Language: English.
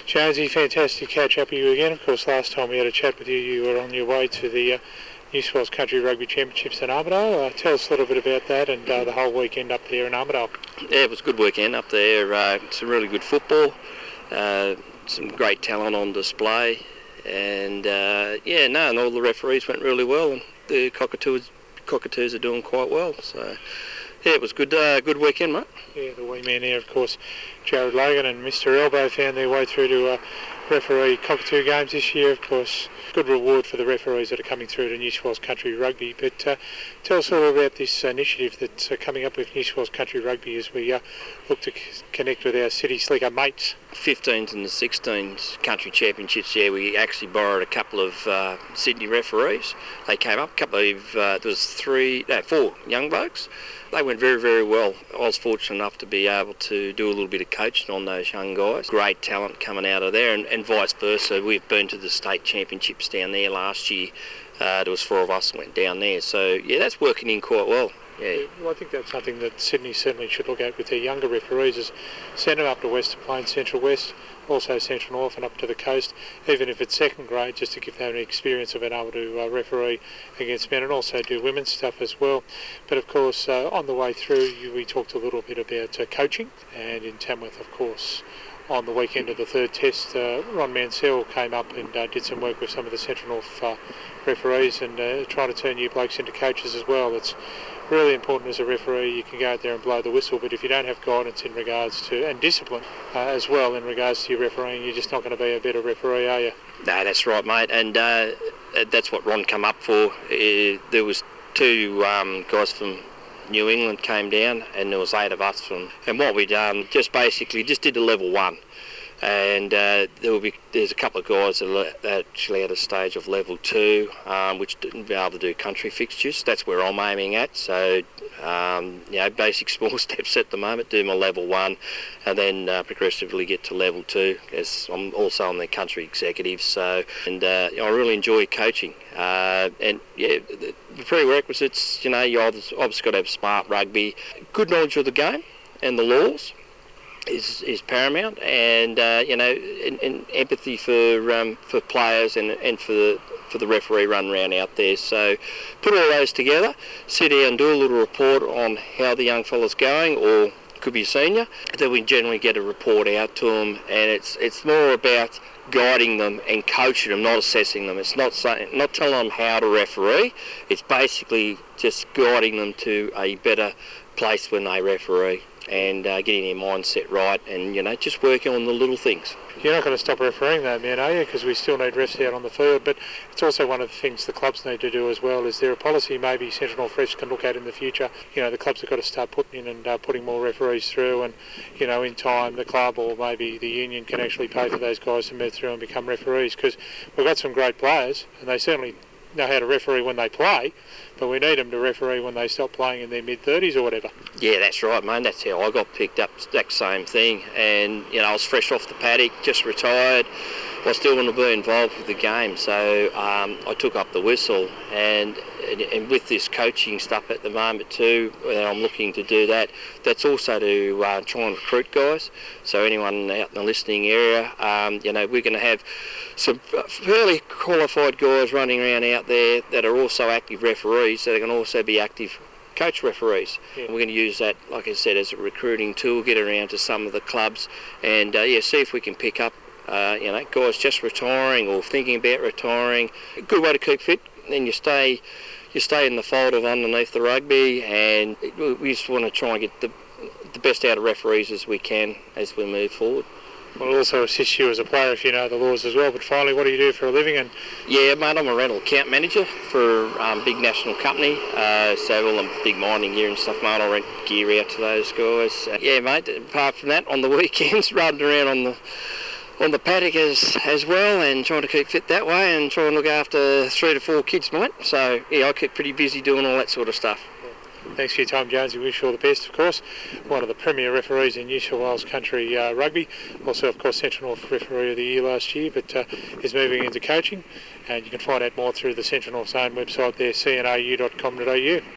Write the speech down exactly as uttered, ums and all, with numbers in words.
Jonesy, fantastic catch up with you again. Of course, last time we had a chat with you, you were on your way to the uh, New South Wales Country Rugby Championships in Armidale. Uh, tell us a little bit about that and uh, the whole weekend up there in Armidale. Yeah, it was a good weekend up there. Uh, some really good football, uh, some great talent on display, and uh, yeah, no, and all the referees went really well, and the Cockatoos, Cockatoos are doing quite well. So yeah, it was good. Uh, good weekend, mate. Yeah, the wee man there, of course, Jared Logan and Mister Elbow found their way through to uh, referee Cockatoo games this year. Of course, good reward for the referees that are coming through to New South Wales Country Rugby. But uh, tell us all about this initiative that's uh, coming up with New South Wales Country Rugby as we uh, look to c- connect with our City Slicker mates. fifteens and the sixteens country championships, yeah, we actually borrowed a couple of uh, Sydney referees. They came up, a couple of, uh, there was three, no, four young blokes. They went very, very well. I was fortunate enough to be able to do a little bit of coaching on those young guys. Great talent coming out of there, and, and vice versa. We've been to the state championships down there last year. Uh, there was four of us went down there. So, yeah, that's working in quite well. Yeah. Well, I think that's something that Sydney certainly should look at with their younger referees, is send them up to Western Plains, Central West, also Central North and up to the coast, even if it's second grade, just to give them an experience of being able to uh, referee against men and also do women's stuff as well. But of course, uh, on the way through, you, we talked a little bit about uh, coaching, and in Tamworth, of course, on the weekend of the third test, uh, Ron Mansell came up and uh, did some work with some of the Central North uh, referees and uh, trying to turn you blokes into coaches as well. It's really important as a referee. You can go out there and blow the whistle, but if you don't have guidance in regards to, and discipline uh, as well in regards to your refereeing, you're just not going to be a better referee, are you? No, that's right, mate, and uh, that's what Ron come up for. Uh, there was two um, guys from New England came down, and there was eight of us from, and what we done, just basically just did a level one. And uh, there will be there's a couple of guys that are actually at a stage of level two, um, which didn't be able to do country fixtures. That's where I'm aiming at. So, um, you know, basic small steps at the moment. Do my level one, and then uh, progressively get to level two. As I'm also on the country executive. So, and uh, you know, I really enjoy coaching. Uh, and yeah, the, the prerequisites. You know, you obviously got to have smart rugby, good knowledge of the game and the laws. Is, is paramount, and uh, you know, and, and empathy for um, for players and and for the for the referee run round out there. So put all those together, sit down, do a little report on how the young fella's going, or could be a senior. Then we generally get a report out to them, and it's it's more about guiding them and coaching them, not assessing them. It's not saying, not telling them how to referee. It's basically just guiding them to a better place when they referee, and uh, getting their mindset right, and you know, just working on the little things. You're not going to stop refereeing though, man, are you? Because we still need refs out on the field, but it's also one of the things the clubs need to do as well. Is there a policy maybe Central North refs can look at in the future? You know, the clubs have got to start putting in and uh, putting more referees through, and you know, in time the club or maybe the union can actually pay for those guys to move through and become referees, because we've got some great players and they certainly know how to referee when they play, but we need them to referee when they stop playing in their mid-thirties or whatever. Yeah, that's right, mate. That's how I got picked up, that same thing. And, you know, I was fresh off the paddock, just retired. I still want to be involved with the game, so um, I took up the whistle. And, and and with this coaching stuff at the moment too, I'm looking to do that. That's also to uh, try and recruit guys. So anyone out in the listening area, um, you know, we're going to have some fairly qualified guys running around out there that are also active referees, so they can also be active coach referees. Yeah. We're going to use that, like I said, as a recruiting tool, get around to some of the clubs and uh, yeah, see if we can pick up uh, you know, guys just retiring or thinking about retiring. A good way to keep fit. Then you stay you stay in the fold of underneath the rugby, and we just want to try and get the the best out of referees as we can as we move forward. We'll also assist you as a player if you know the laws as well. But finally, what do you do for a living? And yeah, mate, I'm a rental account manager for a um, big national company. Uh, so all the big mining gear and stuff, mate, I rent gear out to those guys. Uh, yeah, mate, apart from that, on the weekends, running around on the on the paddock as, as well, and trying to keep fit that way and try and look after three to four kids, mate. So yeah, I keep pretty busy doing all that sort of stuff. Thanks for your time, Jones. We wish you all the best, of course. One of the premier referees in New South Wales Country uh, Rugby. Also, of course, Central North Referee of the Year last year, but uh, is moving into coaching. And you can find out more through the Central North Zone website there, c n r u dot com dot a u.